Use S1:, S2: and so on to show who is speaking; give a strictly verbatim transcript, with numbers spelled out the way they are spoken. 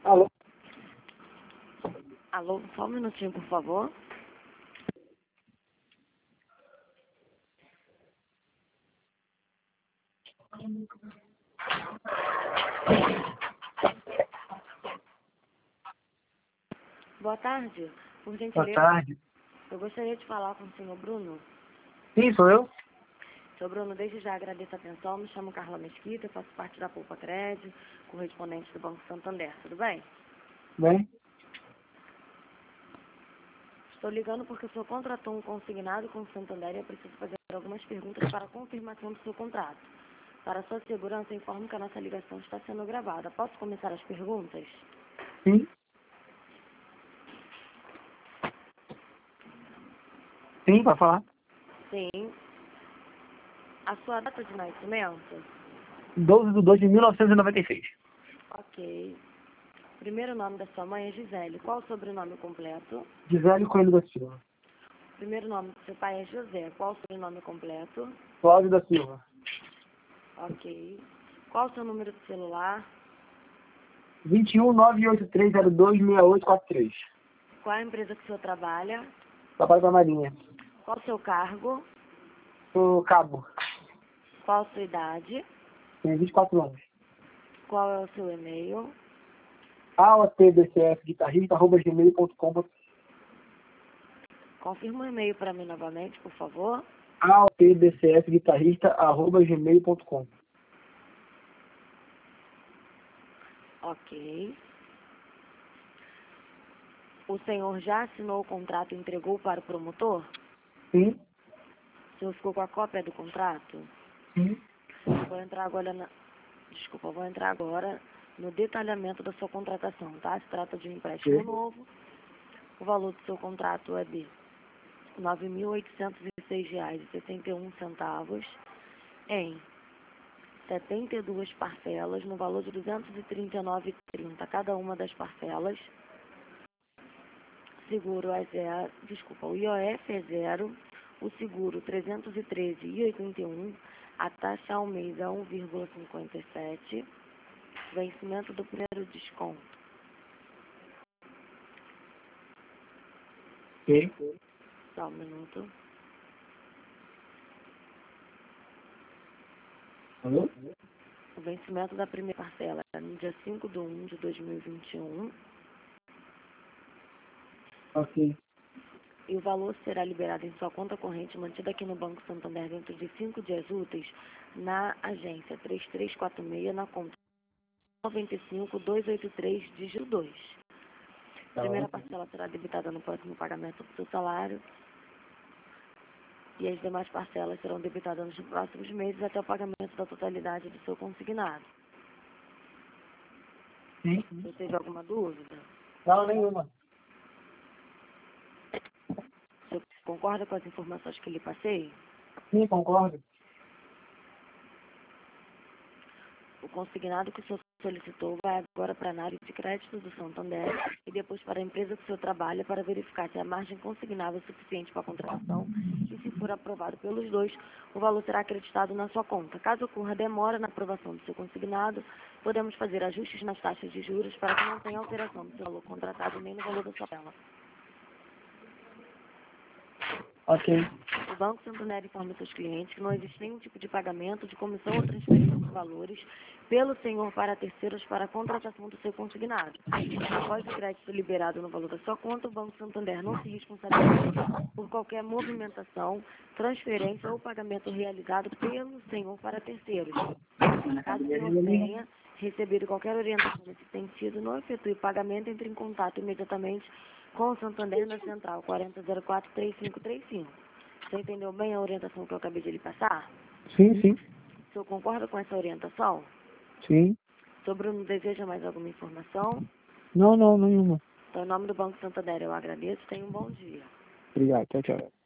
S1: Alô?
S2: Alô, só um minutinho, por favor. Boa tarde. Por
S1: Boa
S2: gentileza,
S1: tarde.
S2: eu gostaria de falar com o senhor Bruno.
S1: Sim, sou eu?
S2: Senhor Bruno, desde já agradeço a atenção. Me chamo Carla Mesquita, faço parte da Poupa Crédito, correspondente do Banco Santander. Tudo bem?
S1: Bem?
S2: Estou ligando porque o senhor contratou um consignado com o Santander e eu preciso fazer algumas perguntas para a confirmação do seu contrato. Para sua segurança, informo que a nossa ligação está sendo gravada. Posso começar as perguntas?
S1: Sim. Sim, pode falar.
S2: Sim. A sua data de nascimento?
S1: doze de dois de mil novecentos e noventa e seis.
S2: Ok. Primeiro nome da sua mãe é Gisele. Qual o sobrenome completo?
S1: Gisele Coelho da Silva.
S2: Primeiro nome do seu pai é José. Qual o sobrenome completo?
S1: Cláudio da Silva.
S2: Ok. Qual o seu número de celular?
S1: vinte e um, nove oito três zero dois, seis oito quatro três.
S2: Qual a empresa que o senhor trabalha?
S1: Papai da Marinha.
S2: Qual o seu cargo?
S1: Sou cabo.
S2: Qual a sua idade?
S1: Tenho vinte e quatro anos.
S2: Qual é o seu e-mail?
S1: A O T B C F guitarrista arroba gmail ponto com.
S2: Confirma o e-mail para mim novamente, por favor.
S1: A O T B C F guitarrista arroba gmail ponto com.
S2: Ok. O senhor já assinou o contrato e entregou para o promotor?
S1: Sim.
S2: O senhor ficou com a cópia do contrato?
S1: Sim.
S2: Vou entrar agora na... Desculpa, vou entrar agora no detalhamento da sua contratação, tá? Se trata de um empréstimo
S1: Sim.
S2: novo. O valor do seu contrato é de nove mil oitocentos e seis reais e setenta e um centavos em setenta e duas parcelas no valor de duzentos e trinta e nove reais e trinta centavos cada uma das parcelas. Seguro é zero, desculpa, o I O F é zero, o seguro trezentos e treze reais e oitenta e um centavos, a taxa ao mês é um vírgula cinquenta e sete, vencimento do primeiro desconto.
S1: Sim.
S2: Só um minuto.
S1: Alô?
S2: O vencimento da primeira parcela é no dia cinco de um de dois mil e vinte e um
S1: Ok.
S2: e o valor será liberado em sua conta corrente mantida aqui no Banco Santander dentro de cinco dias úteis na agência três três quatro seis na conta nove cinco dois oito três, dígito dois. A
S1: Tá
S2: primeira
S1: bom.
S2: parcela será debitada no próximo pagamento do seu salário e as demais parcelas serão debitadas nos próximos meses até o pagamento da totalidade do seu consignado.
S1: Sim.
S2: Você teve alguma dúvida?
S1: Não, nenhuma.
S2: Você concorda com as informações que lhe passei?
S1: Sim, concordo.
S2: O consignado que o senhor solicitou vai agora para a análise de crédito do Santander e depois para a empresa que o senhor trabalha para verificar se a margem consignável é suficiente para a contratação e se for aprovado pelos dois, o valor será acreditado na sua conta. Caso ocorra demora na aprovação do seu consignado, podemos fazer ajustes nas taxas de juros para que não tenha alteração do seu valor contratado nem no valor da sua tela.
S1: Ok.
S2: O Banco Santander informa seus clientes que não existe nenhum tipo de pagamento, de comissão ou transferência de valores pelo senhor para terceiros para a contratação do seu consignado. Após o crédito liberado no valor da sua conta, o Banco Santander não se responsabiliza por qualquer movimentação, transferência ou pagamento realizado pelo senhor para terceiros. Caso o senhor tenha recebido qualquer orientação nesse sentido, não efetue pagamento, entre em contato imediatamente com o Santander na Central quatro zero zero quatro, três cinco três cinco. Você entendeu bem a orientação que eu acabei de lhe passar?
S1: Sim, sim.
S2: O senhor concorda com essa orientação?
S1: Sim.
S2: O senhor Bruno deseja mais alguma informação?
S1: Não, não, nenhuma.
S2: Então, em nome do Banco Santander, eu agradeço. Tenha um bom dia.
S1: Obrigado. Tchau, tchau.